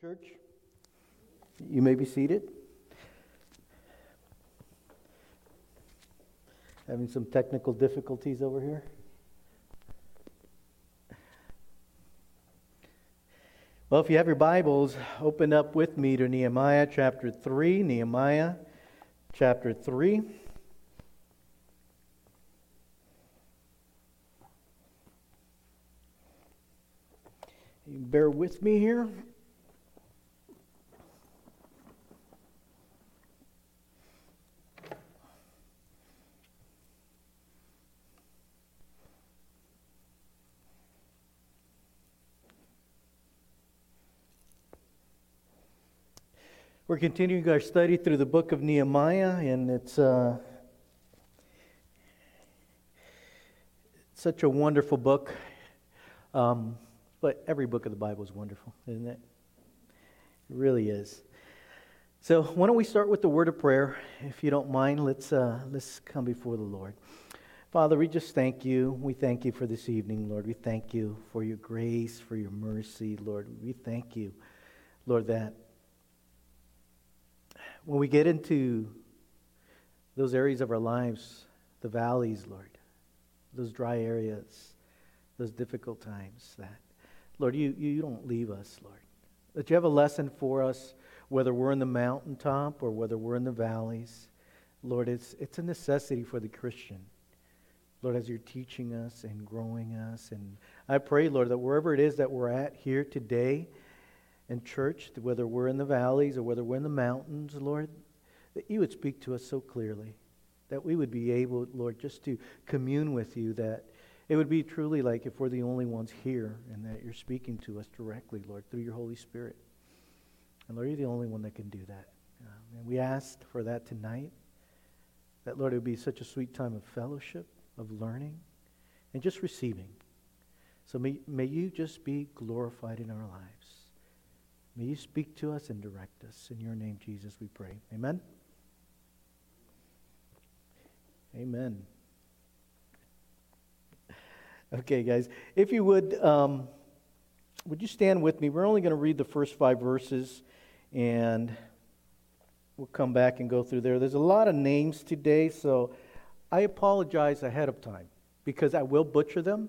Church, you may be seated. Having some technical difficulties over here. Well, if you have your Bibles, open up with me to Nehemiah chapter 3. Nehemiah chapter 3. You bear with me here. We're continuing our study through the book of Nehemiah, and it's such a wonderful book. But every book of the Bible is wonderful, isn't it? It really is. So why don't we start with the word of prayer? If you don't mind, let's come before the Lord. Father, we just thank you. We thank you for this evening, Lord. We thank you for your grace, for your mercy, Lord. We thank you, Lord, that when we get into those areas of our lives, the valleys, Lord, those dry areas, those difficult times, that, Lord, you don't leave us, Lord. That you have a lesson for us, whether we're in the mountaintop or whether we're in the valleys. Lord, it's a necessity for the Christian. Lord, as you're teaching us and growing us. And I pray, Lord, that wherever it is that we're at here today, in church, whether we're in the valleys or whether we're in the mountains, Lord, that you would speak to us so clearly, that we would be able, Lord, just to commune with you, that it would be truly like if we're the only ones here and that you're speaking to us directly, Lord, through your Holy Spirit. And Lord, you're the only one that can do that. And we asked for that tonight, that, Lord, it would be such a sweet time of fellowship, of learning, and just receiving. So may you just be glorified in our lives. May you speak to us and direct us. In your name, Jesus, we pray. Amen? Amen. Okay, guys. If you would you stand with me? We're only going to read the first 5 verses, and we'll come back and go through there. There's a lot of names today, so I apologize ahead of time, because I will butcher them.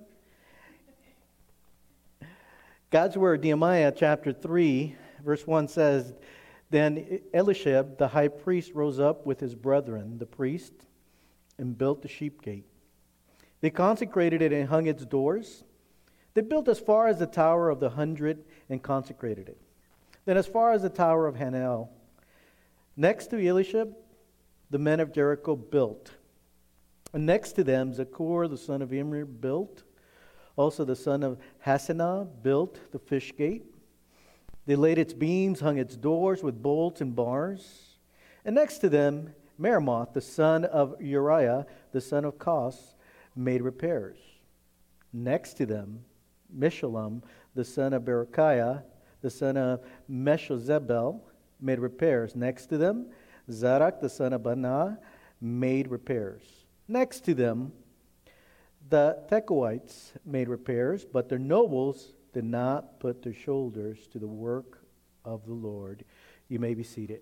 God's Word, Nehemiah chapter 3, verse 1 says, Then Eliashib, the high priest, rose up with his brethren, the priests, and built the sheep gate. They consecrated it and hung its doors. They built as far as the Tower of the 100 and consecrated it. Then as far as the Tower of Hanel. Next to Eliashib, the men of Jericho built. And next to them, Zakur, the son of Imri, built. Also the son of Hassenaah built the fish gate. They laid its beams, hung its doors with bolts and bars. And next to them, Meremoth, the son of Uriah, the son of Kos, made repairs. Next to them, Meshullam, the son of Berechiah, the son of Meshezabel, made repairs. Next to them, Zadok, the son of Banah, made repairs. Next to them, the Tekoites made repairs, but their nobles did not put their shoulders to the work of the Lord. You may be seated.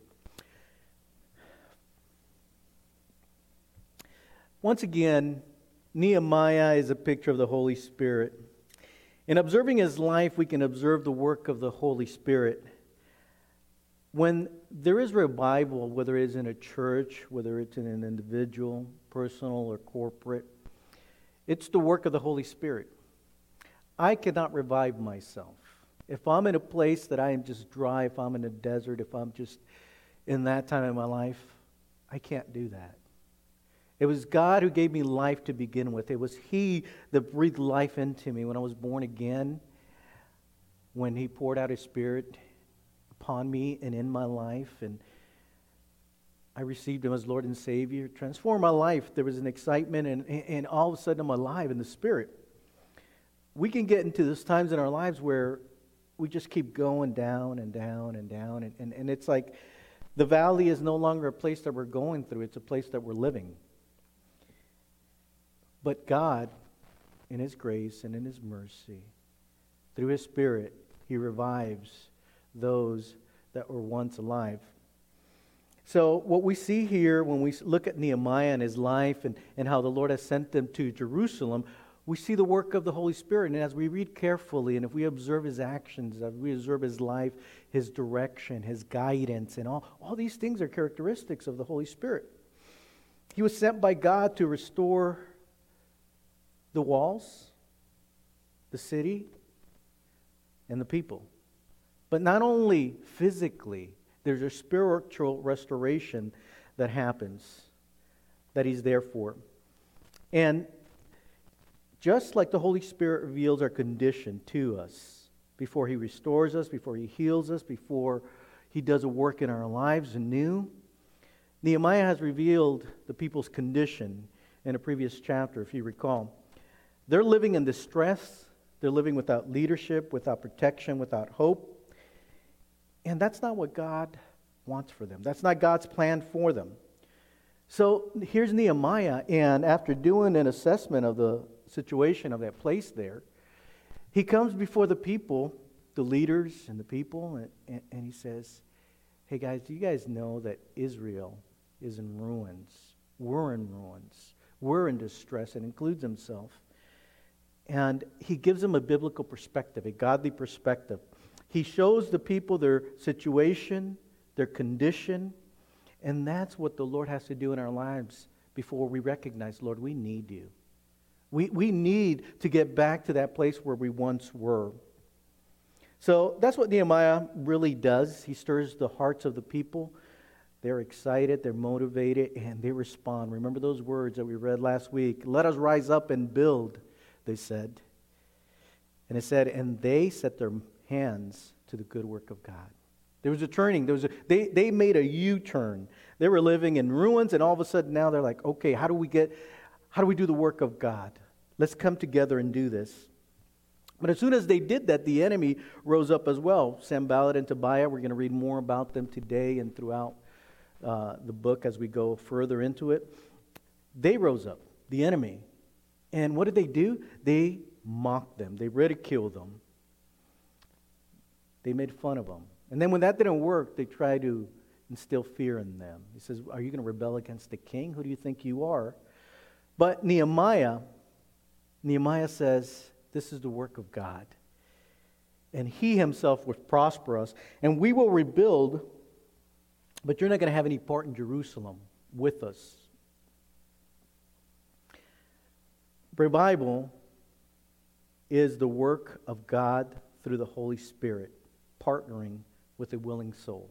Once again, Nehemiah is a picture of the Holy Spirit. In observing his life, we can observe the work of the Holy Spirit. When there is revival, whether it is in a church, whether it's in an individual, personal, or corporate, it's the work of the Holy Spirit. I cannot revive myself. If I'm in a place that I am just dry, if I'm in a desert, if I'm just in that time of my life, I can't do that. It was God who gave me life to begin with. It was He that breathed life into me when I was born again, when He poured out His Spirit upon me and in my life, and I received Him as Lord and Savior, transformed my life. There was an excitement, and all of a sudden I'm alive in the Spirit. We can get into those times in our lives where we just keep going down and down and down, and it's like the valley is no longer a place that we're going through, it's a place that we're living. But God, in His grace and in His mercy, through His Spirit, He revives those that were once alive. So what we see here when we look at Nehemiah and his life and how the Lord has sent them to Jerusalem, we see the work of the Holy Spirit. And as we read carefully, and if we observe his actions, as we observe his life, his direction, his guidance, and all these things are characteristics of the Holy Spirit. He was sent by God to restore the walls, the city, and the people. But not only physically, there's a spiritual restoration that happens, that he's there for. And just like the Holy Spirit reveals our condition to us before he restores us, before he heals us, before he does a work in our lives anew, Nehemiah has revealed the people's condition in a previous chapter, if you recall. They're living in distress. They're living without leadership, without protection, without hope. And that's not what God wants for them. That's not God's plan for them. So here's Nehemiah, and after doing an assessment of the situation of that place there, he comes before the people, the leaders and the people, and he says, hey guys, do you guys know that Israel is in ruins? We're in ruins. We're in distress, and includes himself. And he gives them a biblical perspective, a godly perspective. He shows the people their situation, their condition, and that's what the Lord has to do in our lives before we recognize, Lord, we need you. We need to get back to that place where we once were. So that's what Nehemiah really does. He stirs the hearts of the people. They're excited, they're motivated, and they respond. Remember those words that we read last week? Let us rise up and build, they said. And it said, and they set their hands to the good work of God. There was a turning. They made a U-turn. They were living in ruins, and all of a sudden now they're like, okay, how do we do the work of God? Let's come together and do this. But as soon as they did that, the enemy rose up as well. Sanballat and Tobiah, we're going to read more about them today and throughout the book as we go further into it. They rose up, the enemy. And what did they do? They mocked them. They ridiculed them. They made fun of them. And then when that didn't work, they tried to instill fear in them. He says, are you going to rebel against the king? Who do you think you are? But Nehemiah says, this is the work of God. And he himself will prosper us. And we will rebuild, but you're not going to have any part in Jerusalem with us. Revival is the work of God through the Holy Spirit, partnering with a willing soul.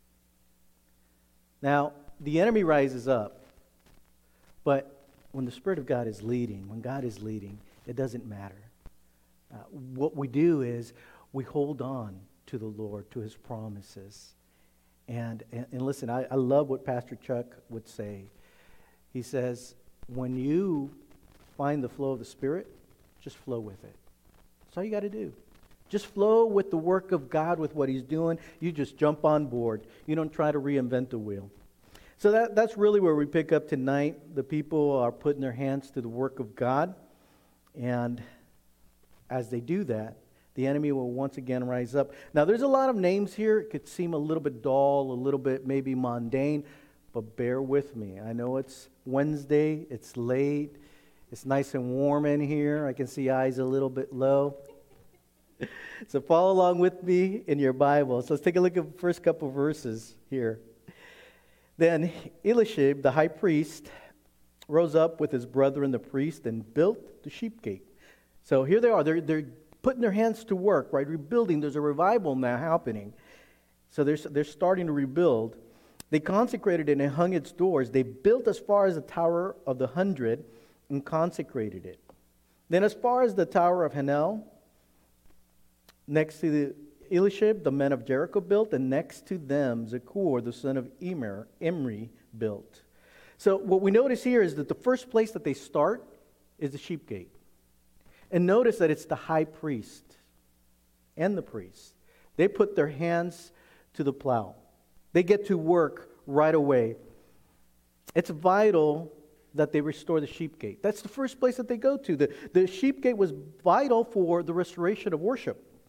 Now, the enemy rises up, but when the Spirit of God is leading, when God is leading, it doesn't matter. What we do is we hold on to the Lord, to His promises. And listen, I love what Pastor Chuck would say. He says, when you find the flow of the Spirit, just flow with it. That's all you got to do. Just flow with the work of God, with what He's doing. You just jump on board. You don't try to reinvent the wheel. So that's really where we pick up tonight. The people are putting their hands to the work of God. And as they do that, the enemy will once again rise up. Now, there's a lot of names here. It could seem a little bit dull, a little bit maybe mundane, but bear with me. I know it's Wednesday. It's late. It's nice and warm in here. I can see eyes a little bit low. So follow along with me in your Bible. So let's take a look at the first couple verses here. Then Eliashib, the high priest, rose up with his brethren, the priest, and built the sheep gate. So here they are. They're putting their hands to work, right? Rebuilding. There's a revival now happening. So they're starting to rebuild. They consecrated it and hung its doors. They built as far as the Tower of the 100 and consecrated it. Then as far as the Tower of Hanel, next to the Eliashib, the men of Jericho built, and next to them, Zakur, the son of Imri, built. So what we notice here is that the first place that they start is the sheep gate. And notice that it's the high priest and the priest. They put their hands to the plow. They get to work right away. It's vital that they restore the sheep gate. That's the first place that they go to. The sheep gate was vital for the restoration of worship.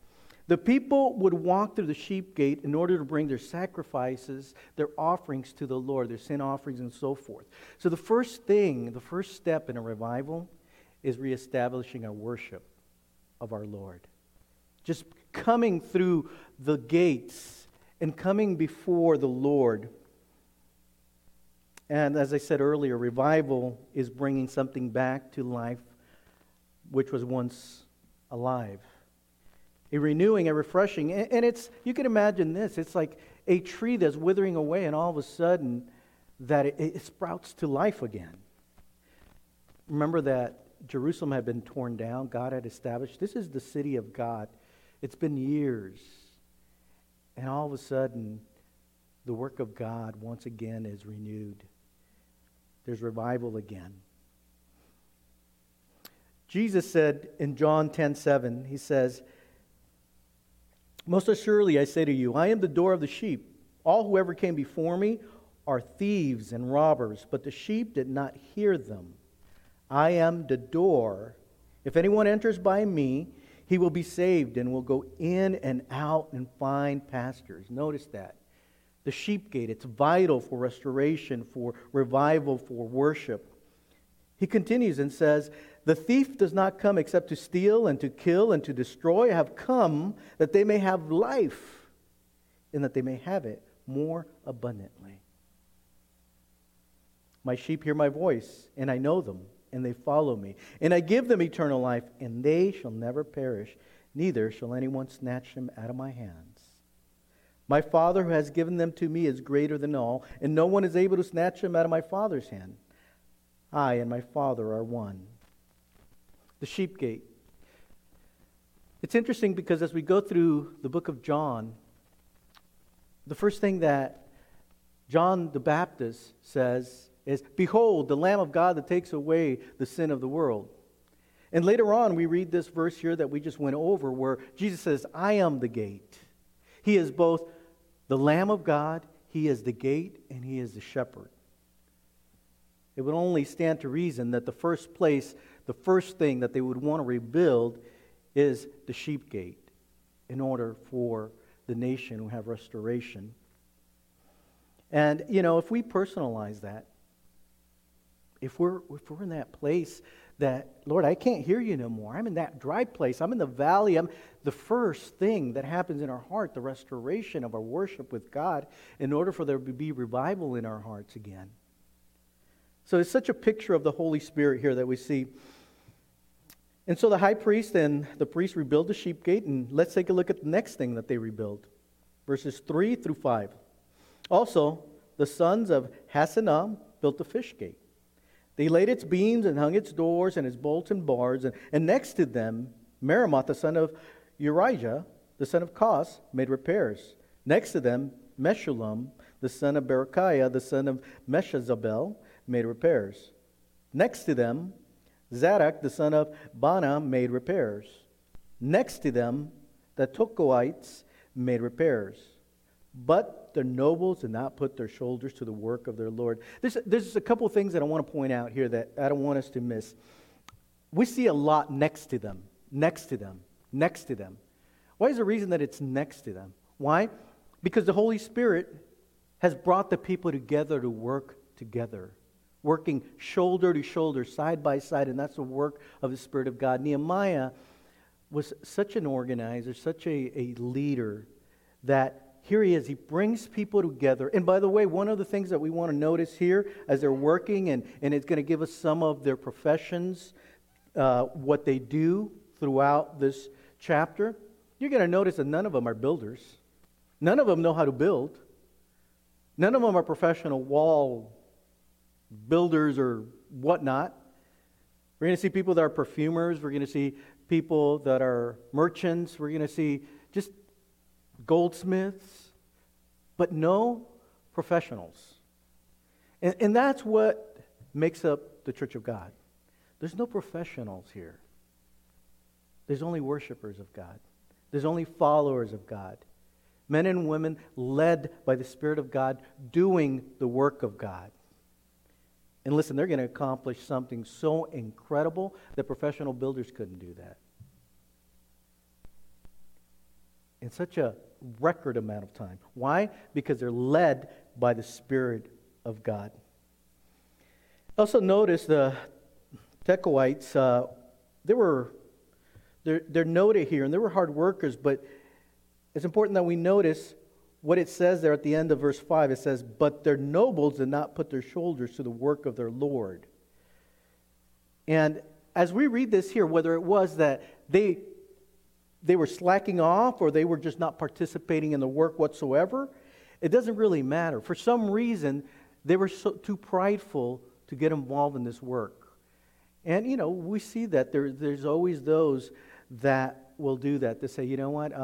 The people would walk through the sheep gate in order to bring their sacrifices, their offerings to the Lord, their sin offerings and so forth. So the first step in a revival is reestablishing our worship of our Lord. Just coming through the gates and coming before the Lord. And as I said earlier, revival is bringing something back to life which was once alive. A renewing, a refreshing. And it's, you can imagine this, it's like a tree that's withering away and all of a sudden that it sprouts to life again. Remember that Jerusalem had been torn down. God had established, this is the city of God. It's been years. And all of a sudden, the work of God once again is renewed. There's revival again. Jesus said in John 10:7, he says, "Most assuredly I say to you, I am the door of the sheep. All who ever came before me are thieves and robbers, but the sheep did not hear them. I am the door. If anyone enters by me, he will be saved and will go in and out and find pastures." Notice that. The sheep gate, it's vital for restoration, for revival, for worship. He continues and says, "The thief does not come except to steal and to kill and to destroy. I have come that they may have life and that they may have it more abundantly. My sheep hear my voice, and I know them, and they follow me. And I give them eternal life, and they shall never perish, neither shall anyone snatch them out of my hands. My Father who has given them to me is greater than all, and no one is able to snatch them out of my Father's hand. I and my Father are one." The sheep gate. It's interesting because as we go through the book of John, the first thing that John the Baptist says is, "Behold, the Lamb of God that takes away the sin of the world." And later on, we read this verse here that we just went over where Jesus says, "I am the gate." He is both the Lamb of God, He is the gate, and He is the shepherd. It would only stand to reason that the first thing that they would want to rebuild is the sheep gate in order for the nation to have restoration. And, if we personalize that, if we're in that place that, Lord, I can't hear you no more. I'm in that dry place. I'm in the valley. The first thing that happens in our heart, the restoration of our worship with God, in order for there to be revival in our hearts again. So it's such a picture of the Holy Spirit here that we see. And so the high priest and the priest rebuild the sheep gate, and let's take a look at the next thing that they rebuild. Verses 3 through 5. "Also, the sons of Hassenaah built the fish gate. They laid its beams and hung its doors and its bolts and bars, and next to them, Meremoth, the son of Urijah, the son of Kos, made repairs. Next to them, Meshullam, the son of Berechiah, the son of Meshezabel, made repairs. Next to them, Zadok, the son of Bana, made repairs. Next to them, the Tekoites made repairs. But the nobles did not put their shoulders to the work of their Lord." There's a couple of things that I want to point out here that I don't want us to miss. We see a lot next to them, next to them, next to them. Why is the reason that it's next to them? Why? Because the Holy Spirit has brought the people together to work together, working shoulder to shoulder, side by side, and that's the work of the Spirit of God. Nehemiah was such an organizer, such a leader, that here he is. He brings people together. And by the way, one of the things that we want to notice here as they're working, and it's going to give us some of their professions, what they do throughout this chapter, you're going to notice that none of them are builders. None of them know how to build. None of them are professional wall builders or whatnot. We're going to see people that are perfumers. We're going to see people that are merchants. We're going to see just goldsmiths, but no professionals. And that's what makes up the Church of God. There's no professionals here. There's only worshipers of God. There's only followers of God. Men and women led by the Spirit of God doing the work of God. And listen, they're going to accomplish something so incredible that professional builders couldn't do that. in such a record amount of time. Why? Because they're led by the Spirit of God. Also notice the Tekoites, they're noted here, and they were hard workers, but it's important that we notice what it says there at the end of verse 5. It says, "But their nobles did not put their shoulders to the work of their Lord." And as we read this here, whether it was that they were slacking off or they were just not participating in the work whatsoever, it doesn't really matter. For some reason, they were too prideful to get involved in this work. And, we see that there's always those that will do that. They say, you know what,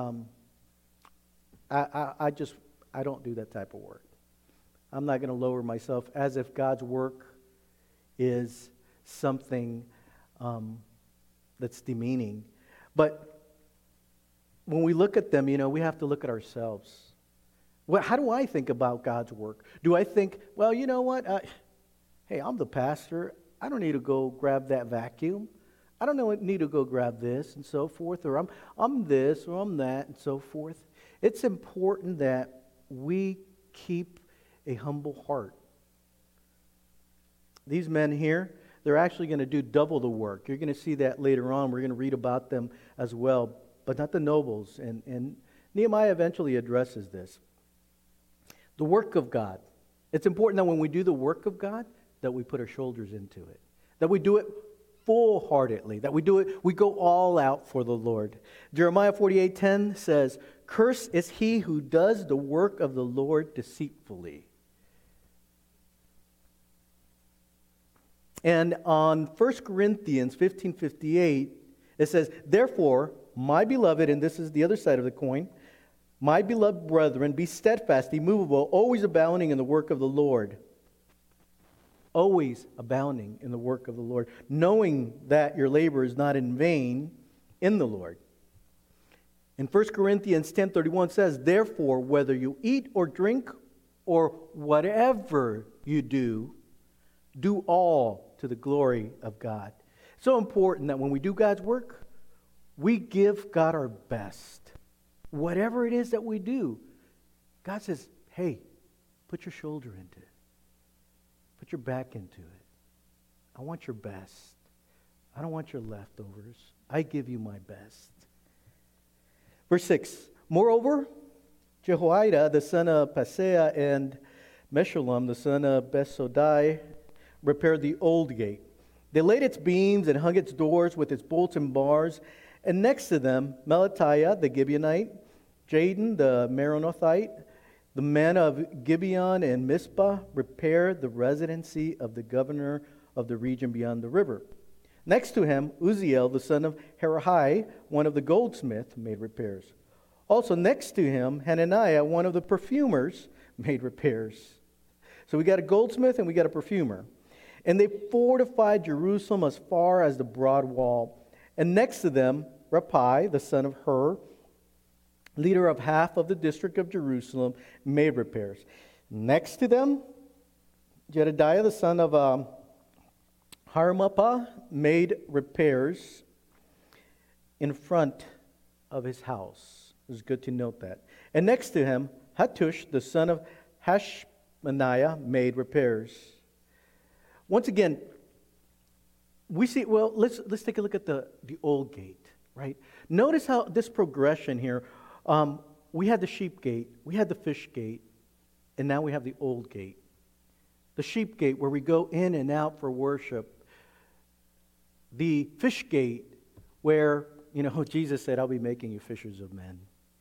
I don't do that type of work. I'm not going to lower myself, as if God's work is something that's demeaning. But when we look at them, we have to look at ourselves. How do I think about God's work? Do I think, well, you know what? Hey, I'm the pastor. I don't need to go grab that vacuum. I don't need to go grab this and so forth. Or I'm this or I'm that and so forth. It's important that we keep a humble heart. These men here, they're actually going to do double the work. You're going to see that later on. We're going to read about them as well, but not the nobles. And Nehemiah eventually addresses this. The work of God. It's important that when we do the work of God, that we put our shoulders into it. That we do it full-heartedly. That we go all out for the Lord. Jeremiah 48:10 says, "Cursed is he who does the work of the Lord deceitfully." And on 1 Corinthians 15:58, it says, "Therefore, my beloved," and this is the other side of the coin, "my beloved brethren, be steadfast, immovable, always abounding in the work of the Lord." Always abounding in the work of the Lord, knowing that your labor is not in vain in the Lord. And 1 Corinthians 10:31 says, "Therefore, whether you eat or drink or whatever you do, do all to the glory of God." So important that when we do God's work, we give God our best. Whatever it is that we do, God says, hey, put your shoulder into it. Put your back into it. I want your best. I don't want your leftovers. I give you my best. Verse 6, "Moreover, Jehoiada, the son of Paseah, and Meshullam, the son of Besodai, repaired the old gate. They laid its beams and hung its doors with its bolts and bars. And next to them, Melatiah, the Gibeonite, Jadon, the Meronothite, the men of Gibeon and Mizpah repaired the residency of the governor of the region beyond the river. Next to him, Uzziel, the son of Harahai, one of the goldsmiths, made repairs. Also next to him, Hananiah, one of the perfumers, made repairs." So we got a goldsmith and we got a perfumer. "And they fortified Jerusalem as far as the broad wall. And next to them, Rappai, the son of Hur, leader of half of the district of Jerusalem, made repairs. Next to them, Jedediah, the son of Harmapah, made repairs in front of his house." It's good to note that. "And next to him, Hattush, the son of Hashmaniah, made repairs." Once again, we see, well, let's take a look at the old gate, right? Notice how this progression here, we had the sheep gate, we had the fish gate, and now we have the old gate. The sheep gate where we go in and out for worship. The fish gate where, Jesus said, "I'll be making you fishers of men."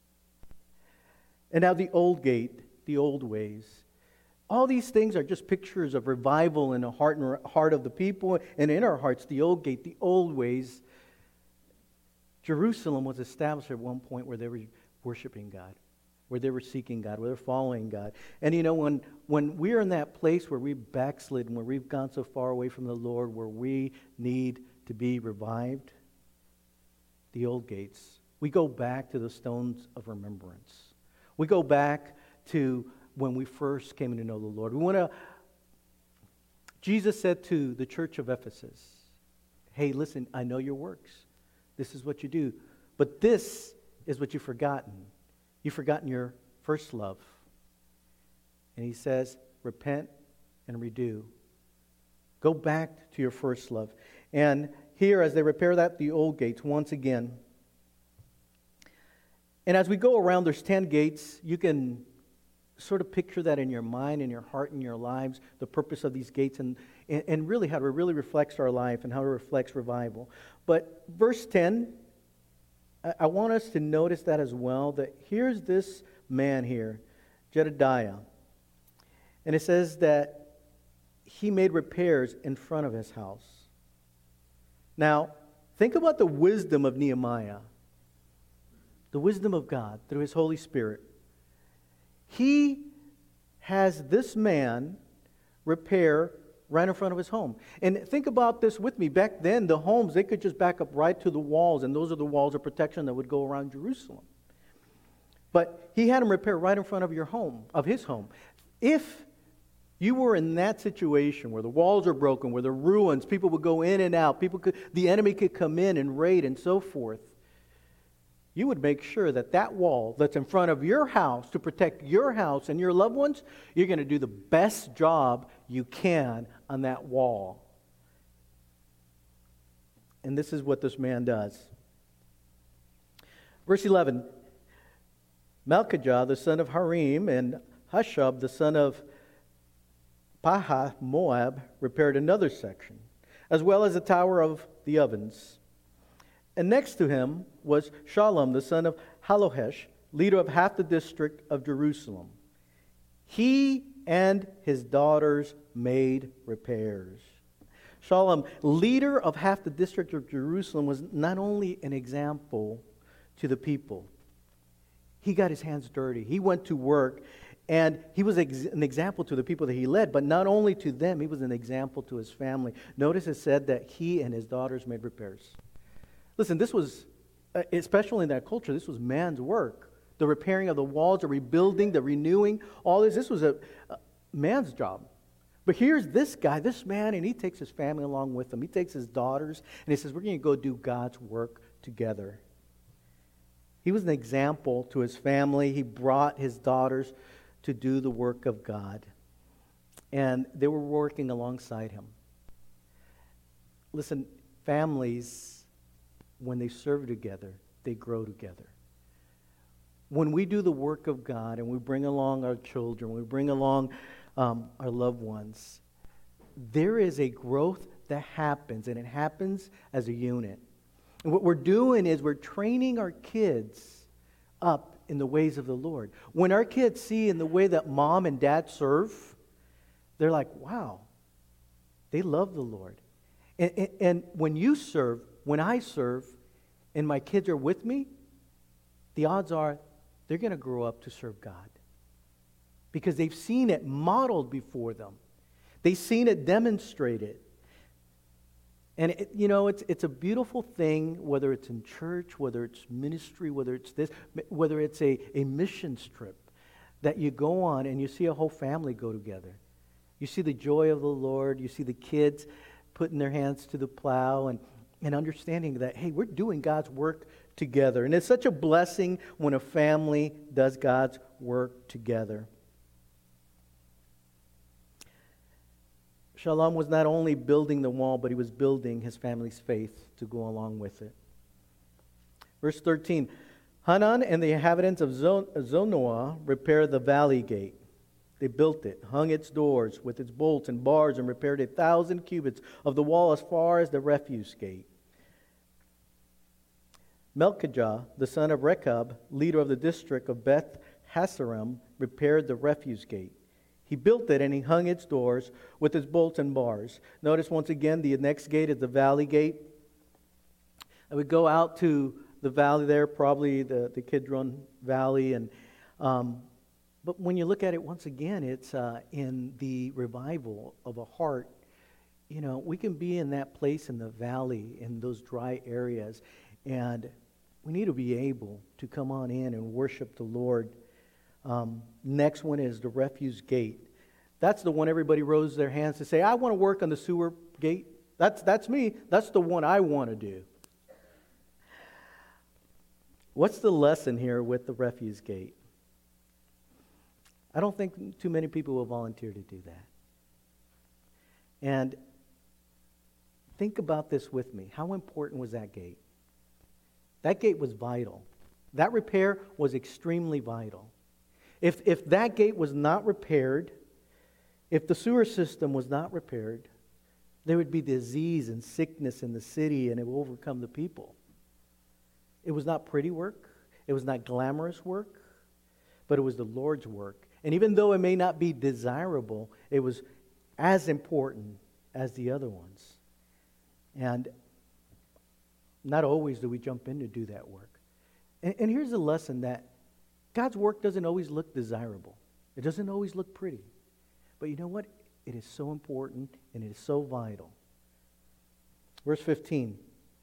And now the old gate, the old ways. All these things are just pictures of revival in the heart of the people and in our hearts. The old gate, the old ways. Jerusalem was established at one point where they were worshiping God, where they were seeking God, where they're following God. And when we're in that place where we've backslidden, where we've gone so far away from the Lord, where we need to be revived, the old gates, we go back to the stones of remembrance. We go back to when we first came to know the Lord. Jesus said to the church of Ephesus, "Hey, listen, I know your works. This is what you do. But this is what you've forgotten. You've forgotten your first love. And he says, repent and redo. Go back to your first love. And here, as they repair the old gates once again. And as we go around, there's 10 gates. You can sort of picture that in your mind, in your heart, in your lives, the purpose of these gates, and really how it really reflects our life and how it reflects revival. But verse 10, I want us to notice that as well, that here's this man here, Jedediah. And it says that he made repairs in front of his house. Now, think about the wisdom of Nehemiah, the wisdom of God through His Holy Spirit. He has this man repair right in front of his home. And think about this with me. Back then, the homes, they could just back up right to the walls, and those are the walls of protection that would go around Jerusalem. But he had him repair right in front of your home, of his home. If you were in that situation where the walls are broken, where the ruins, people would go in and out, the enemy could come in and raid and so forth, you would make sure that that wall that's in front of your house to protect your house and your loved ones, you're going to do the best job you can on that wall. And this is what this man does. Verse 11, Malchijah, the son of Harim, and Hushab, the son of Pahath Moab, repaired another section, as well as the tower of the ovens. And next to him was Shallum, the son of Halohesh, leader of half the district of Jerusalem. He and his daughters made repairs. Shallum, leader of half the district of Jerusalem, was not only an example to the people. He got his hands dirty. He went to work, and he was an example to the people that he led, but not only to them, he was an example to his family. Notice it said that he and his daughters made repairs. Listen, this was, especially in that culture, this was man's work. The repairing of the walls, the rebuilding, the renewing, all this was a man's job. But here's this guy, this man, and he takes his family along with him. He takes his daughters, and he says, we're going to go do God's work together. He was an example to his family. He brought his daughters to do the work of God. And they were working alongside him. Listen, families, when they serve together, they grow together. When we do the work of God and we bring along our children, we bring along our loved ones, there is a growth that happens, and it happens as a unit. And what we're doing is we're training our kids up in the ways of the Lord. When our kids see in the way that mom and dad serve, they're like, wow, they love the Lord. And when you serve, when I serve, and my kids are with me, the odds are they're going to grow up to serve God. Because they've seen it modeled before them. They've seen it demonstrated. And it's a beautiful thing, whether it's in church, whether it's ministry, whether it's this, whether it's a missions trip that you go on and you see a whole family go together. You see the joy of the Lord. You see the kids putting their hands to the plow and understanding that, hey, we're doing God's work together. And it's such a blessing when a family does God's work together. Shallum was not only building the wall, but he was building his family's faith to go along with it. Verse 13, Hanan and the inhabitants of Zonoah repaired the valley gate. They built it, hung its doors with its bolts and bars, and repaired 1,000 cubits of the wall as far as the refuse gate. Malchijah, the son of Rechab, leader of the district of Beth Hasaram, repaired the refuse gate. He built it and he hung its doors with its bolts and bars. Notice once again, the next gate is the valley gate. And we go out to the valley there, probably the Kidron Valley. But when you look at it once again, it's in the revival of a heart. We can be in that place in the valley, in those dry areas, and we need to be able to come on in and worship the Lord. Next one is the refuse gate. That's the one everybody rose their hands to say, I want to work on the sewer gate. That's me. That's the one I want to do. What's the lesson here with the refuse gate? I don't think too many people will volunteer to do that. And think about this with me. How important was that gate? That gate was vital. That repair was extremely vital. If that gate was not repaired, if the sewer system was not repaired, there would be disease and sickness in the city, and it would overcome the people. It was not pretty work. It was not glamorous work, but it was the Lord's work. And even though it may not be desirable, it was as important as the other ones. And not always do we jump in to do that work. And here's the lesson, that God's work doesn't always look desirable. It doesn't always look pretty. But you know what? It is so important and it is so vital. Verse 15.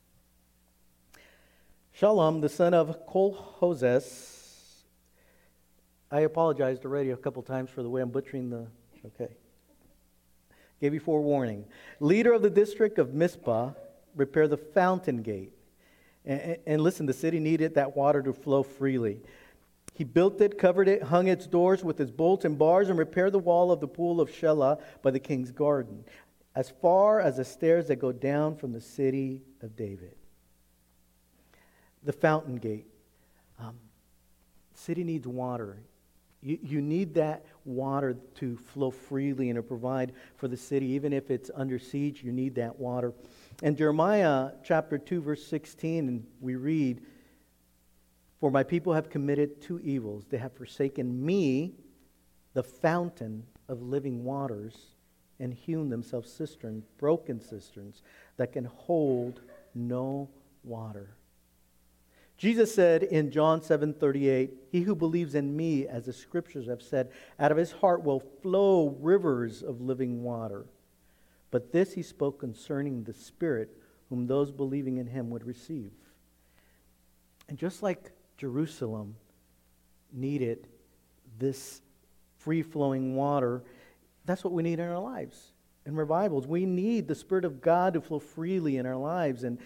Shalom, the son of Kol-Hoses. I apologized already a couple times for the way I'm butchering the... Okay. Gave you forewarning. Leader of the district of Mizpah, repair the fountain gate. And listen, the city needed that water to flow freely. He built it, covered it, hung its doors with its bolts and bars, and repaired the wall of the pool of Shelah by the king's garden, as far as the stairs that go down from the city of David. The fountain gate. The city needs water. You need that water to flow freely and to provide for the city. Even if it's under siege, you need that water. And Jeremiah chapter 2, verse 16, and we read, "For my people have committed two evils. They have forsaken me, the fountain of living waters, and hewn themselves cisterns, broken cisterns, that can hold no water." Jesus said in John 7:38, "He who believes in me, as the scriptures have said, out of his heart will flow rivers of living water." But this he spoke concerning the Spirit, whom those believing in him would receive. And just like Jerusalem needed this free-flowing water, that's what we need in our lives. In revivals, we need the Spirit of God to flow freely in our lives. And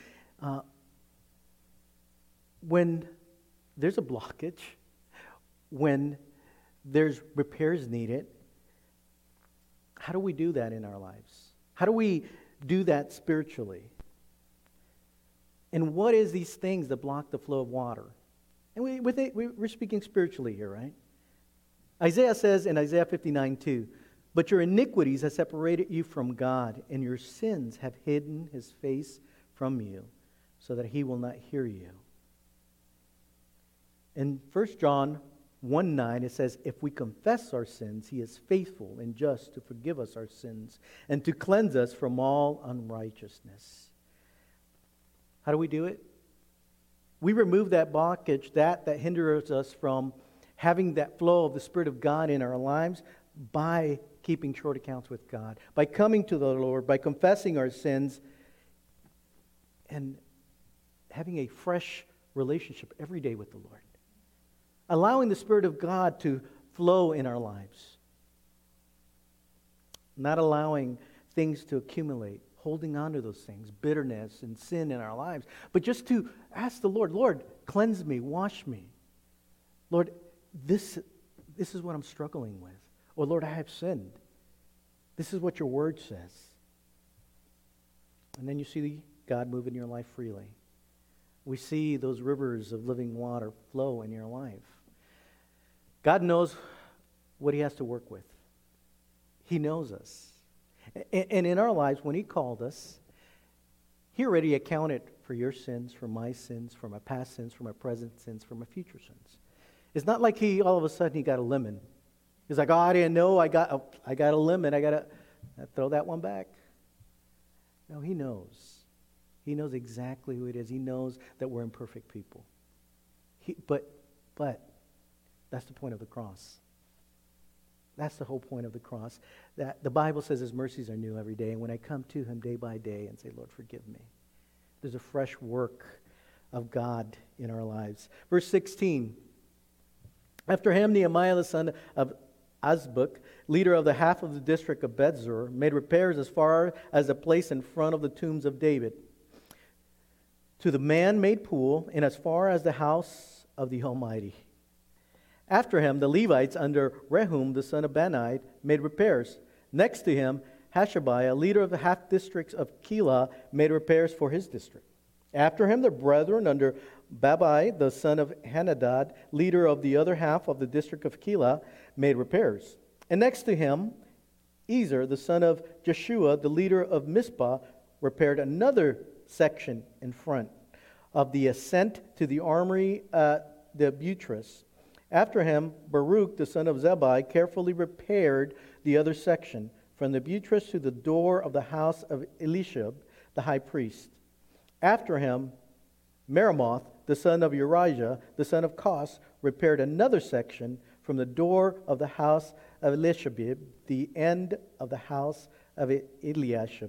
when there's a blockage, when there's repairs needed, how do we do that in our lives? How do we do that spiritually? And what is these things that block the flow of water? And we're speaking spiritually here, right? Isaiah says in Isaiah 59:2, "But your iniquities have separated you from God, and your sins have hidden his face from you, so that he will not hear you." In 1 John 1:9, it says, "If we confess our sins, he is faithful and just to forgive us our sins and to cleanse us from all unrighteousness." How do we do it? We remove that blockage, that hinders us from having that flow of the Spirit of God in our lives, by keeping short accounts with God, by coming to the Lord, by confessing our sins, and having a fresh relationship every day with the Lord. Allowing the Spirit of God to flow in our lives. Not allowing things to accumulate, holding on to those things, bitterness and sin in our lives. But just to ask the Lord, "Lord, cleanse me, wash me. Lord, this is what I'm struggling with. Or Lord, I have sinned. This is what your word says." And then you see God move in your life freely. We see those rivers of living water flow in your life. God knows what he has to work with. He knows us. And in our lives, when he called us, he already accounted for your sins, for my sins, for my past sins, for my present sins, for my future sins. It's not like all of a sudden he got a lemon. He's like, "Oh, I didn't know I got a lemon. I got to throw that one back." No, he knows. He knows exactly who it is. He knows that we're imperfect people. But that's the point of the cross. That's the whole point of the cross. That the Bible says his mercies are new every day. And when I come to him day by day and say, "Lord, forgive me," there's a fresh work of God in our lives. Verse 16. After him, Nehemiah, the son of Azbuk, leader of the half of the district of Bethzur, made repairs as far as the place in front of the tombs of David, to the man-made pool, and as far as the house of the Almighty. After him, the Levites under Rehum, the son of Bani, made repairs. Next to him, Hashabiah, leader of the half districts of Keilah, made repairs for his district. After him, the brethren under Babai, the son of Henadad, leader of the other half of the district of Keilah, made repairs. And next to him, Ezer, the son of Jeshua, the leader of Mizpah, repaired another section in front of the ascent to the armory at the buttress. After him, Baruch, the son of Zebai, carefully repaired the other section, from the buttress to the door of the house of Elishib, the high priest. After him, Meremoth, the son of Urijah, the son of Kos, repaired another section from the door of the house of Elishib, the end of the house of Eliashib.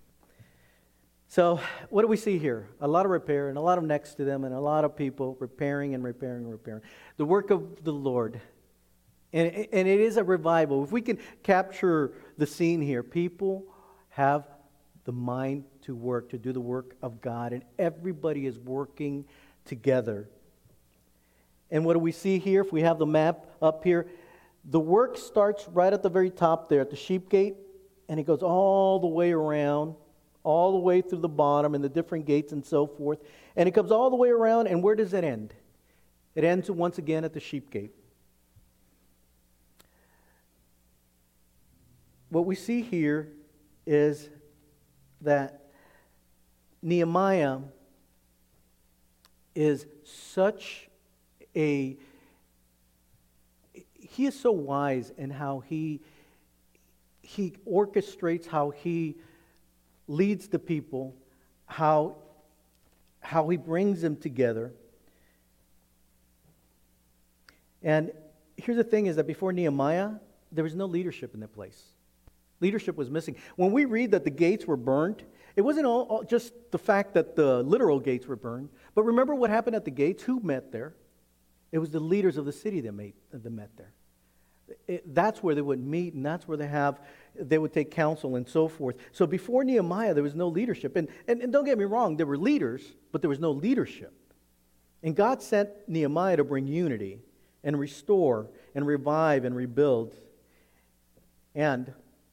So, what do we see here? A lot of repair and a lot of next to them and a lot of people repairing and repairing and repairing. The work of the Lord. And it is a revival. If we can capture the scene here, people have the mind to work, to do the work of God, and everybody is working together. And what do we see here? If we have the map up here, the work starts right at the very top there at the sheep gate, and it goes all the way around, all the way through the bottom and the different gates and so forth. And it comes all the way around, and where does it end? It ends once again at the sheep gate. What we see here is that Nehemiah is he is so wise in how he orchestrates, how he leads the people, how he brings them together. And here's the thing is that before Nehemiah, there was no leadership in that place. Leadership was missing. When we read that the gates were burned, it wasn't all just the fact that the literal gates were burned, but remember what happened at the gates? Who met there? It was the leaders of the city that met there. That's where they would meet, and that's where they would take counsel and so forth. So before Nehemiah, there was no leadership. And don't get me wrong, there were leaders, but there was no leadership. And God sent Nehemiah to bring unity and restore and revive and rebuild. And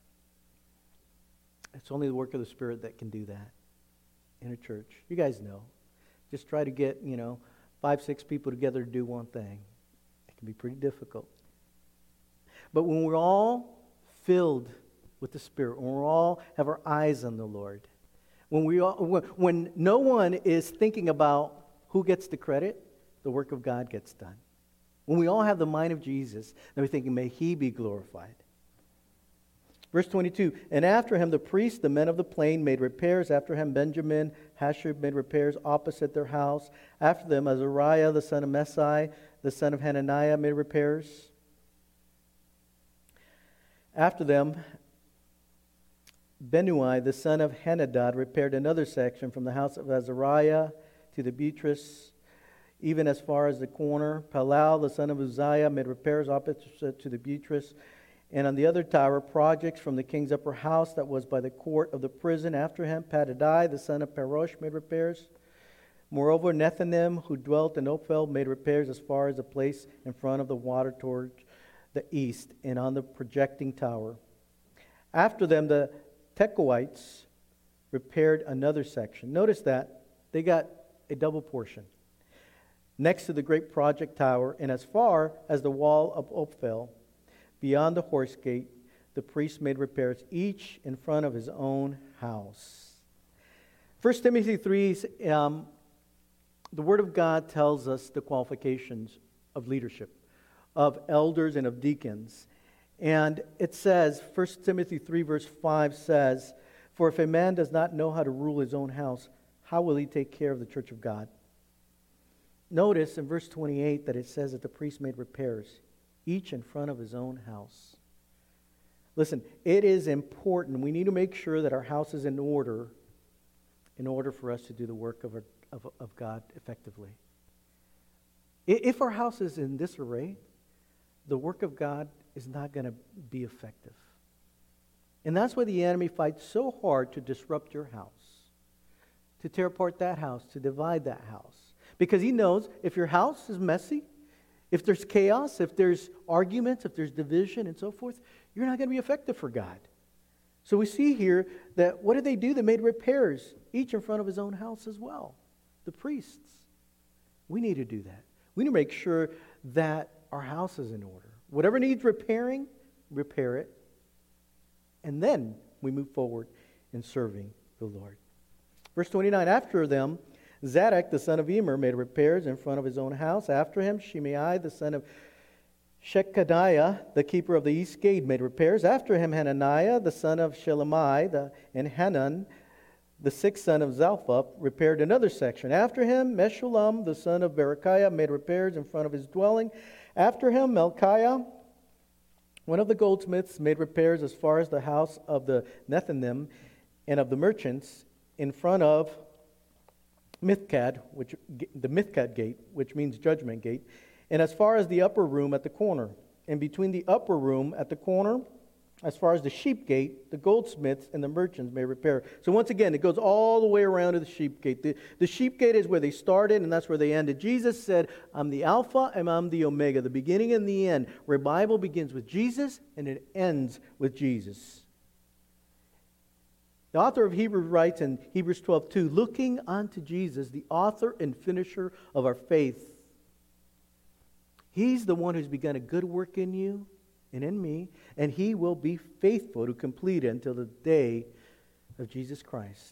it's only the work of the Spirit that can do that in a church. You guys know. Just try to get, 5, 6 people together to do one thing. It can be pretty difficult. But when we're all filled with the Spirit, when we all have our eyes on the Lord, when no one is thinking about who gets the credit, the work of God gets done. When we all have the mind of Jesus, then we're thinking, may He be glorified. Verse 22, and after him the priests, the men of the plain, made repairs. After him Benjamin, Hashub made repairs opposite their house. After them Azariah, the son of Mesai, the son of Hananiah, made repairs. After them Benui, the son of Henadad, repaired another section from the house of Azariah to the buttress, even as far as the corner. Palal, the son of Uzziah, made repairs opposite to the buttress. And on the other tower, projects from the king's upper house that was by the court of the prison. After him, Padadai, the son of Parosh, made repairs. Moreover, Nethanim, who dwelt in Ophel, made repairs as far as the place in front of the water toward the east and on the projecting tower. After them, the Tekoites repaired another section. Notice that they got a double portion next to the great project tower, and as far as the wall of Ophel, beyond the horse gate, the priests made repairs, each in front of his own house. 1 Timothy 3, the Word of God tells us the qualifications of leadership, of elders and of deacons. And it says, 1 Timothy 3 verse 5 says, for if a man does not know how to rule his own house, how will he take care of the church of God? Notice in verse 28 that it says that the priest made repairs, each in front of his own house. Listen, it is important. We need to make sure that our house is in order for us to do the work of God effectively. If our house is in disarray, the work of God is not going to be effective. And that's why the enemy fights so hard to disrupt your house, to tear apart that house, to divide that house. Because He knows if your house is messy, if there's chaos, if there's arguments, if there's division and so forth, you're not going to be effective for God. So we see here that what did they do? They made repairs, each in front of his own house as well. The priests. We need to do that. We need to make sure that our house is in order. Whatever needs repairing, repair it. And then we move forward in serving the Lord. Verse 29, after them, Zadok, the son of Emer, made repairs in front of his own house. After him, Shimei, the son of Shechaniah, the keeper of the east gate, made repairs. After him, Hananiah, the son of Shelemiah, and Hanan, the sixth son of Zalpha, repaired another section. After him, Meshullam, the son of Berechiah, made repairs in front of his dwelling. After him, Melchiah, one of the goldsmiths, made repairs as far as the house of the Nethinim and of the merchants in front of Mithkad, the Mithkad gate, which means judgment gate, and as far as the upper room at the corner. And between the upper room at the corner, as far as the sheep gate, the goldsmiths and the merchants may repair. So once again, it goes all the way around to the sheep gate. The sheep gate is where they started, and that's where they ended. Jesus said, I'm the Alpha and I'm the Omega, the beginning and the end. Revival begins with Jesus, and it ends with Jesus. The author of Hebrews writes in Hebrews 12:2, looking unto Jesus, the author and finisher of our faith. He's the one who's begun a good work in you and in me, and He will be faithful to complete it until the day of Jesus Christ.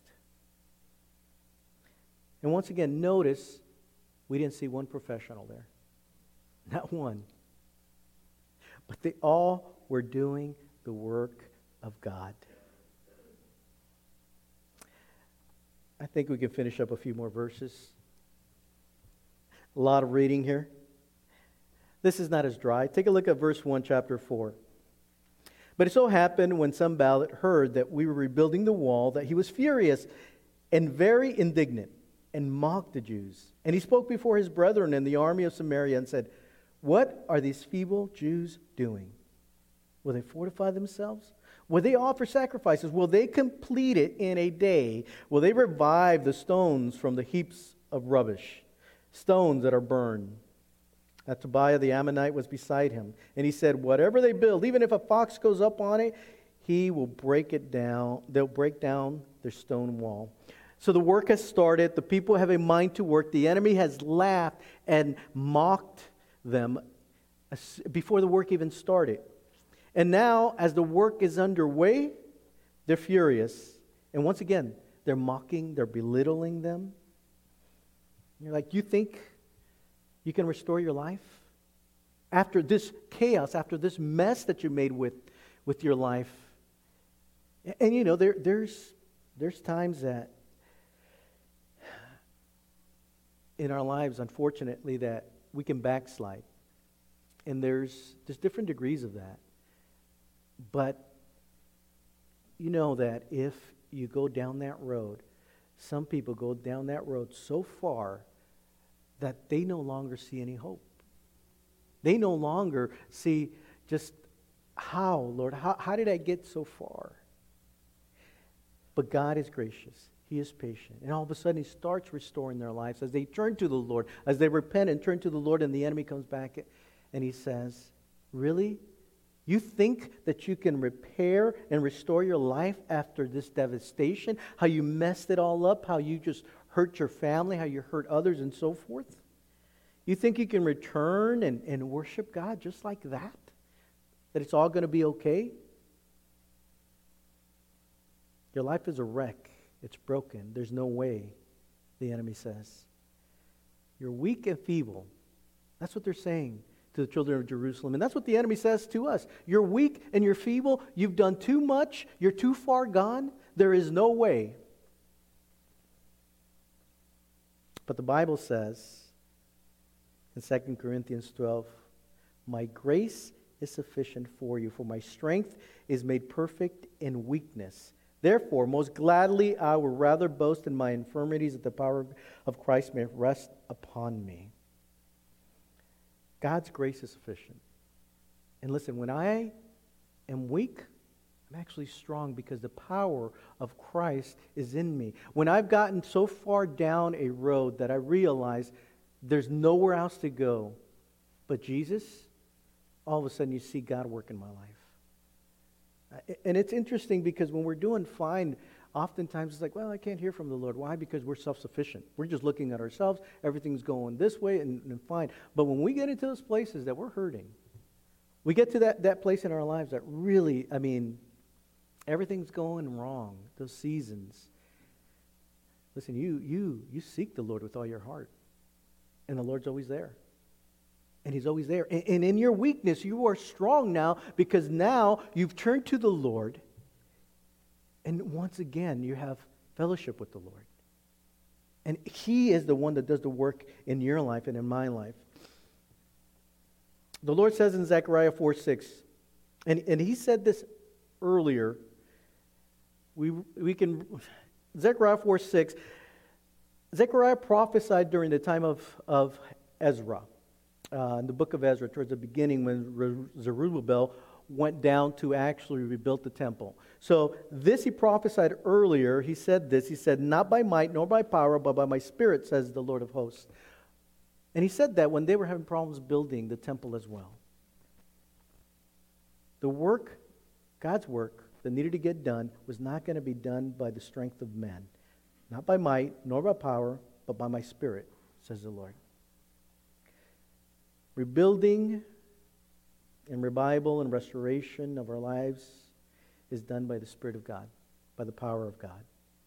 And once again, notice we didn't see one professional there. Not one. But they all were doing the work of God. I think we can finish up a few more verses. A lot of reading here. This is not as dry. Take a look at verse 1, chapter 4. But it so happened when Sanballat heard that we were rebuilding the wall that he was furious and very indignant and mocked the Jews. And he spoke before his brethren in the army of Samaria and said, what are these feeble Jews doing? Will they fortify themselves? Will they offer sacrifices? Will they complete it in a day? Will they revive the stones from the heaps of rubbish, stones that are burned? Tobiah the Ammonite was beside him, and he said, whatever they build, even if a fox goes up on it, he will break it down. They'll break down their stone wall. So the work has started. The people have a mind to work. The enemy has laughed and mocked them before the work even started. And now, as the work is underway, they're furious. And once again, they're mocking, they're belittling them. You're like, you think you can restore your life? After this chaos, after this mess that you made with your life. And you know, there's times that in our lives, unfortunately, that we can backslide. And there's different degrees of that. But you know that if you go down that road, some people go down that road so far that they no longer see any hope. They no longer see just how, Lord, how did I get so far? But God is gracious. He is patient. And all of a sudden He starts restoring their lives as they turn to the Lord, as they repent and turn to the Lord, and the enemy comes back and he says, really? You think that you can repair and restore your life after this devastation? How you messed it all up? How you just hurt your family? How you hurt others and so forth? You think you can return and worship God just like that? That it's all going to be okay? Your life is a wreck. It's broken. There's no way, the enemy says. You're weak and feeble. That's what they're saying to the children of Jerusalem. And that's what the enemy says to us. You're weak and you're feeble. You've done too much. You're too far gone. There is no way. But the Bible says in 2 Corinthians 12, my grace is sufficient for you, for my strength is made perfect in weakness. Therefore, most gladly I will rather boast in my infirmities, that the power of Christ may rest upon me. God's grace is sufficient. And listen, when I am weak, I'm actually strong because the power of Christ is in me. When I've gotten so far down a road that I realize There's nowhere else to go but Jesus. All of a sudden you see God work in my life. And it's interesting because when we're doing fine, oftentimes it's like, well, I can't hear from the Lord. Why? Because we're self-sufficient. We're just looking at ourselves. Everything's going this way and fine. But when we get into those places that we're hurting, we get to that place in our lives that really, everything's going wrong, those seasons. Listen, you seek the Lord with all your heart. And the Lord's always there. And He's always there. And in your weakness, you are strong now because now you've turned to the Lord. And once again, you have fellowship with the Lord. And He is the one that does the work in your life and in my life. The Lord says in Zechariah 4:6, and He said this earlier. Zechariah 4:6, Zechariah prophesied during the time of Ezra. In the book of Ezra, towards the beginning when Zerubbabel went down to actually rebuild the temple. So this he prophesied earlier. He said this. He said, not by might nor by power, but by my Spirit, says the Lord of hosts. And he said that when they were having problems building the temple as well. The work, God's work, that needed to get done was not going to be done by the strength of men. Not by might nor by power, but by my Spirit, says the Lord. Rebuilding and revival and restoration of our lives is done by the Spirit of God, by the power of God.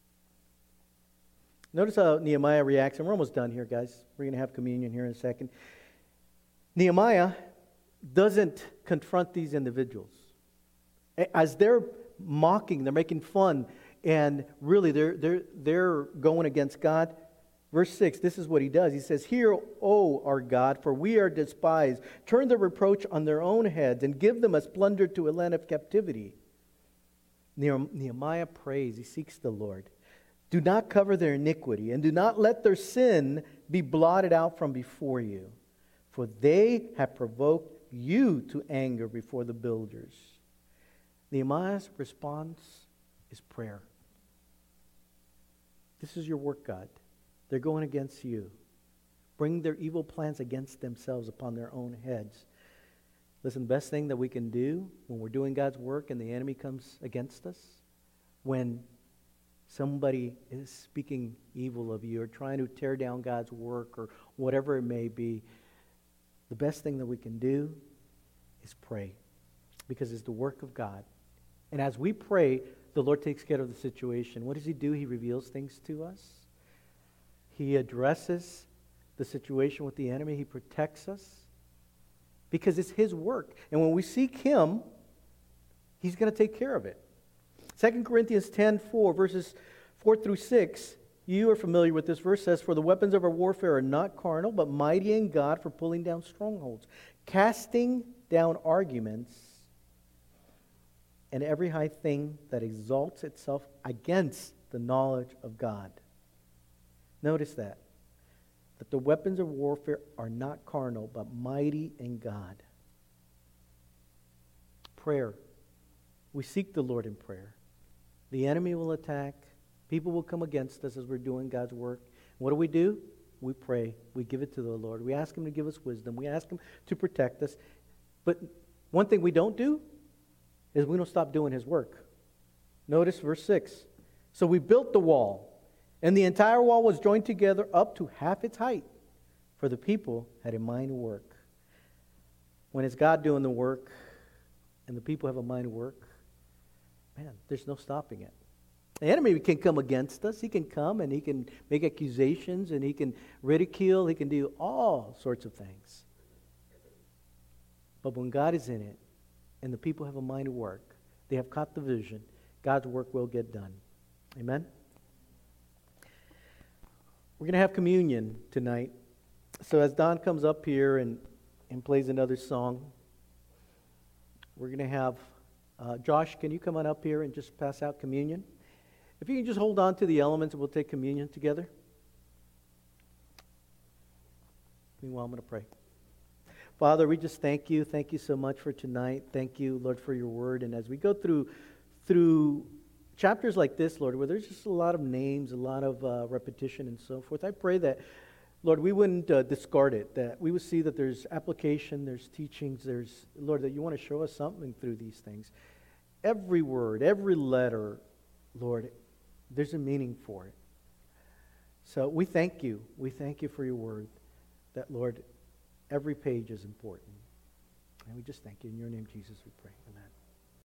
Notice how Nehemiah reacts, and we're almost done here, guys. We're going to have communion here in a second. Nehemiah doesn't confront these individuals. As they're mocking, they're making fun, and really they're going against God. Verse 6, this is what he does. He says, hear, O our God, for we are despised. Turn the reproach on their own heads and give them as plunder to a land of captivity. Nehemiah prays. He seeks the Lord. Do not cover their iniquity, and do not let their sin be blotted out from before you. For they have provoked you to anger before the builders. Nehemiah's response is prayer. This is your work, God. They're going against you. Bring their evil plans against themselves upon their own heads. Listen, the best thing that we can do when we're doing God's work and the enemy comes against us, when somebody is speaking evil of you or trying to tear down God's work or whatever it may be, the best thing that we can do is pray, because it's the work of God. And as we pray, the Lord takes care of the situation. What does He do? He reveals things to us. He addresses the situation with the enemy. He protects us because it's His work. And when we seek Him, He's going to take care of it. 2 Corinthians 10:4, verses 4 through 6, you are familiar with this verse, says, for the weapons of our warfare are not carnal, but mighty in God for pulling down strongholds, casting down arguments and every high thing that exalts itself against the knowledge of God. Notice that the weapons of warfare are not carnal, but mighty in God. Prayer. We seek the Lord in prayer. The enemy will attack. People will come against us as we're doing God's work. What do? We pray. We give it to the Lord. We ask Him to give us wisdom. We ask Him to protect us. But one thing we don't do is we don't stop doing His work. Notice verse 6. So we built the wall, and the entire wall was joined together up to half its height, for the people had a mind to work. When it's God doing the work and the people have a mind to work, man, there's no stopping it. The enemy can come against us. He can come and he can make accusations and he can ridicule. He can do all sorts of things. But when God is in it and the people have a mind to work, they have caught the vision, God's work will get done. Amen? We're going to have communion tonight. So as Don comes up here and plays another song, we're going to have Josh, can you come on up here and just pass out communion? If you can just hold on to the elements, we'll take communion together. Meanwhile, I'm going to pray. Father, we just thank you. Thank you so much for tonight. Thank you, Lord, for your word. And as we go through chapters like this, Lord, where there's just a lot of names, a lot of repetition and so forth, I pray that, Lord, we wouldn't discard it, that we would see that there's application, there's teachings, there's, Lord, that you want to show us something through these things. Every word, every letter, Lord, there's a meaning for it. So we thank you. We thank you for your word, that, Lord, every page is important. And we just thank you. In your name, Jesus, we pray. Amen.